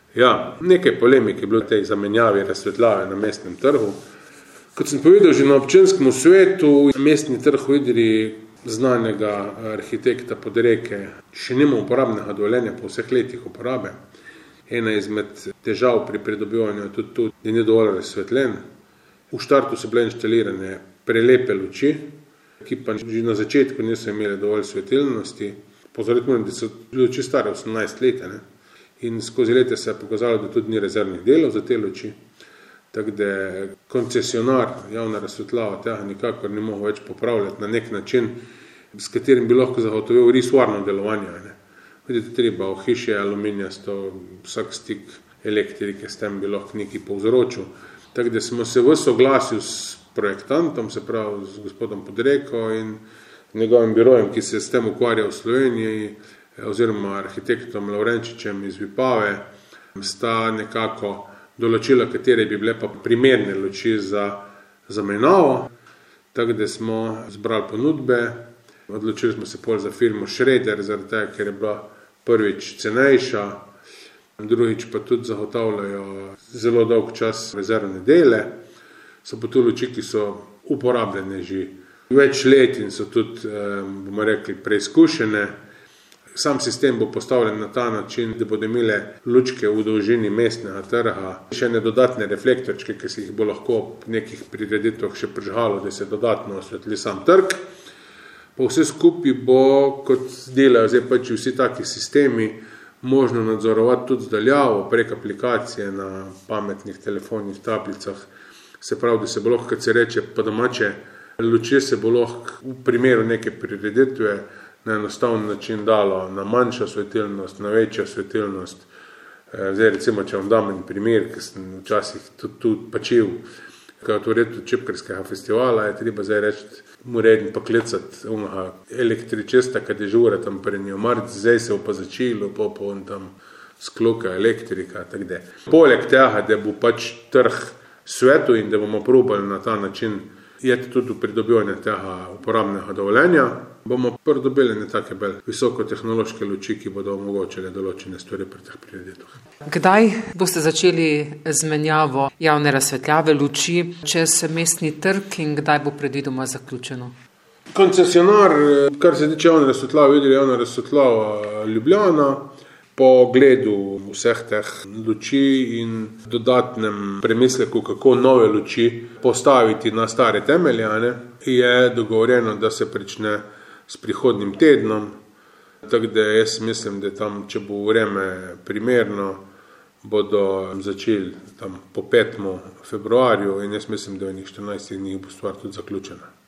Ja, nekaj polemik je bilo v tej zamenjavi razsvetljave na mestnem trgu. Kot sem povedal že na občinskem svetu, mestni trg v Idriji znanega arhitekta Podreke še nima uporabnega dovoljenja po vseh letih uporabe. Ena izmed težav pri pridobivanju je tudi to, da ni dovolj razsvetljen. V štartu so bile inštalirane prelepe luči, ki pa že na začetku niso imele dovolj svetilnosti. Pozoriti moram, da so luči stare 18 let, ne? In skozi leta se je pokazalo, da tudi ni rezervnih delov za te luči. Tako da koncesionar javna razsvetljava tega nikakor ne mogo več popravljati na nek način, s katerim bi lahko zagotovil res varno delovanje. Ne? Vidite, treba v hiši aluminijasto, vsak stik elektrike s tem bi lahko nekaj povzročil. Tako da smo se v soglasju s projektantom, se pravi z gospodom Podreko in njegovim birojem, ki se s tem ukvarja v Sloveniji, oziroma arhitektom Lavrenčičem iz Vipave, sta nekako določila, katere bi bile pa primerne luči za menjavo. Tako da smo zbrali ponudbe, odločili smo se pol za firmo Schrader, zaradi tega, ker je bila prvič cenejša, drugič pa tudi zagotavljajo zelo dolg čas rezervne dele. So pa tu luči, ki so uporabljene že več let in so tudi, bomo rekli, preizkušene. Sam sistem bo postavljen na ta način, da bodo imele lučke v dolžini mestnega trga, še ne dodatne reflektorčke, ki se jih bo lahko v nekih prireditvah še prižgalo, da se dodatno osvetli sam trg. Pa vse skupaj bo, kot delajo zdaj pač vsi taki sistemi, možno nadzorovati tudi zdaljavo prek aplikacije na pametnih telefonnih tablicah. Se pravi, da se bo lahko, kad se reče pa domače, luči se bo lahko v primeru neke prireditve na enostavni način dalo na manjša svetilnost, na večja svetilnost. Zdaj recimo, če vam dam en primer, ki sem včasih tudi pačil, kot v redu čipkarskega festivala, je treba zdaj reči, moredni pa klicati električista, kad je žura tam pri njo marc, zdaj se bo pa začelo, pa on tam skluka elektrika, tako da. Poleg tega, da bo pač trg svetu in da bomo probali na ta način je tudi v pridobivanje tega uporabnega dovoljenja, bomo pridobili ne take bolj visokotehnološke luči, ki bodo omogočile določene stvari pri teh prireditvah. Kdaj boste začeli z menjavo javne razsvetljave luči čez mestni trg in kdaj bo predvidoma zaključeno? Koncesionar, kar se tiče javne razsvetljave, videli javna razsvetljava Ljubljana, po gledu vseh teh luči in dodatnem premisleku, kako nove luči postaviti na stare temelje, je dogovorjeno, da se prične s prihodnjim tednom. Tako da jaz mislim, da tam, če bo vreme primerno, bodo začeli tam po 5. februarju in jaz mislim, da v njih 14 dneh bo stvar tudi zaključena.